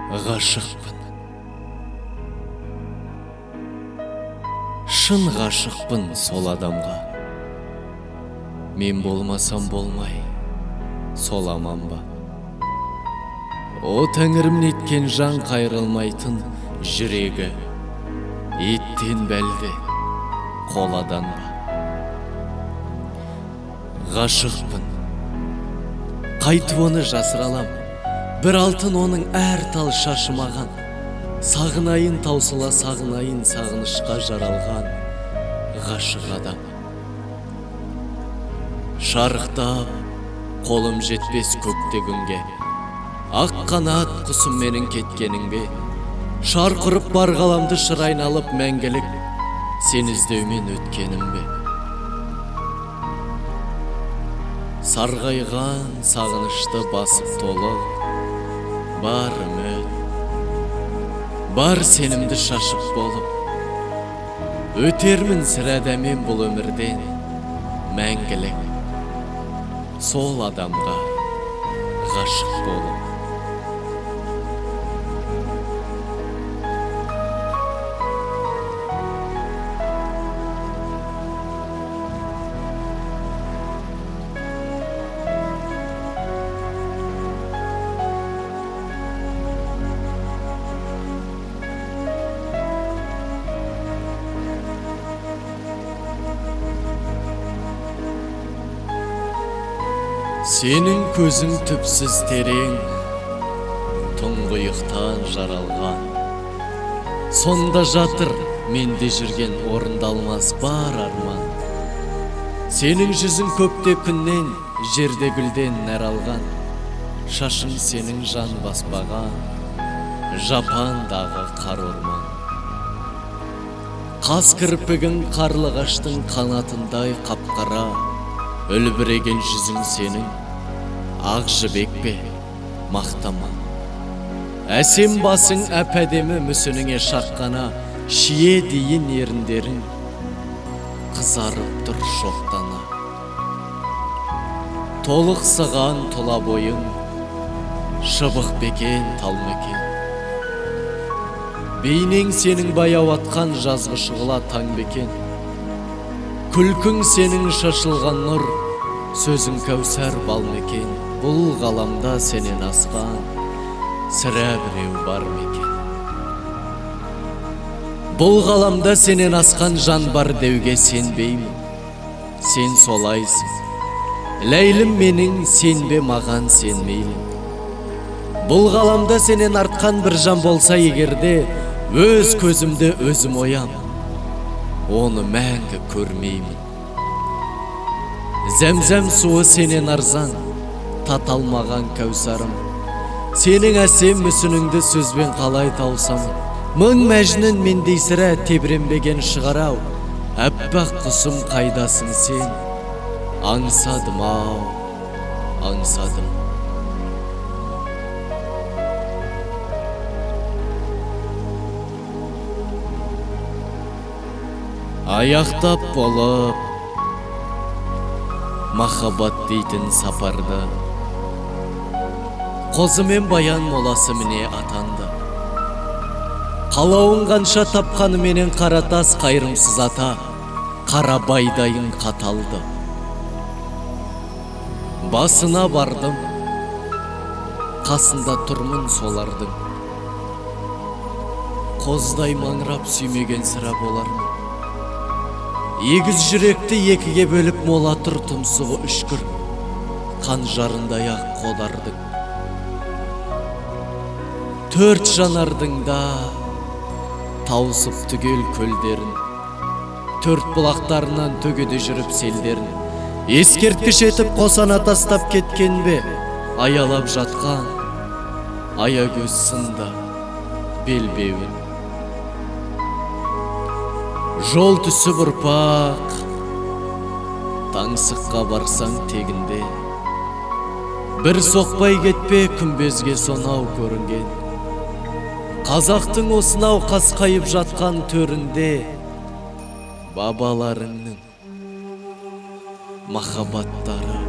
Ғашықпын. Шын ғашықпын сол адамға. Мен болмасам болмай, сол аман ба? О тәңірім неткен жан қайрылмайтын жүрегі, еттен бәлде қоладан ба? Ғашықпын. Қайтып оны жасыралам, бір алтын оның әр тал шашымаған. Сағынайын таусыла сағынайын сағынышқа жаралған ғашық адам. Шарықтап, қолым жетпес көкте күнге, ақ қанат құсым менің кеткенің бе? Шарқ ұрып бар ғаламды шыр айналып мәңгілік сен іздеумен өткенім бе? Сарғайған сағынышты басып толып, бар үміт, бар сенімді шашып болып, өтермін сірәда мен бұл өмірден мәңгілік сол адамға ғашық болып. Сенің көзің түпсіз терең, тұңғиықтан жаралған. Сонда жатыр менде жүрген орындалмас бар арман. Сенің жүзің көкте күннен, жерде гүлден нәр алған. Шашың сенің жан баспаған, жапандағы қар орман. Қас кірпігің қарлығаштың қанатындай қапқара, үлбіреген жүзің сенің ақ жібек пе, мақтама. Әсем басың әп-әдемі мүсініңе шаққана, шие дейін еріндерің қызарып тұр шоқтана. Толық сыған тұла бойың, шыбық бекен тал мекен. Бейнең сенің баяу атқан жазғы шұғыла таң бекен. Күлкің сенің шашылған нұр, сөзің кәусәр бал мекен. Бұл ғаламда сенен асқан сірә біреу бар мекен. Бұл ғаламда сенен асқан жан бар деуге сенбеймін. Сен солайсың, ләйлім менің, сенбе маған сенмейлін. Бұл ғаламда сенен артқан бір жан болса егерде, өз көзімді өзім оям, оны мәңгі көрмеймін. Зәмзәм суы сенен арзан, таталмаған кәусарым. Сенің әсем мүсініңді сөзбен қалай таусамын. Мың мәжнін мендей сірә тебіренбеген шығарау. Әппақ құсым қайдасың сен? Аңсадым ау, аңсадым. Аяқтап болып махаббат дейтін сапарды, қозы мен баян моласы міне атанды. Қалауын қанша тапқаны менен қаратас қайрымсыз ата, қара байдайын қаталды. Басына бардым, қасында тұрмын солардың. Қоздай маңырап сүймеген сірә болармын. Егіз жүректі екіге бөліп молатыр тұмсығы үшкір, қан жарындай ақ қодардың. Төрт жанардың да таусып түгел көлдерін, төрт бұлақтарынан төгеде жүріп селдерін. Ескерткіш етіп қосана тастап кеткен бе, аялап жатқан аягөз сында белбеуін. Жол түсіп ұрпақ, таңсыққа барсаң тегінде, бір соқпай кетпе күмбезге сонау көрінген. Қазақтың осынау қасқайып жатқан төрінде, бабаларыңның махаббаттары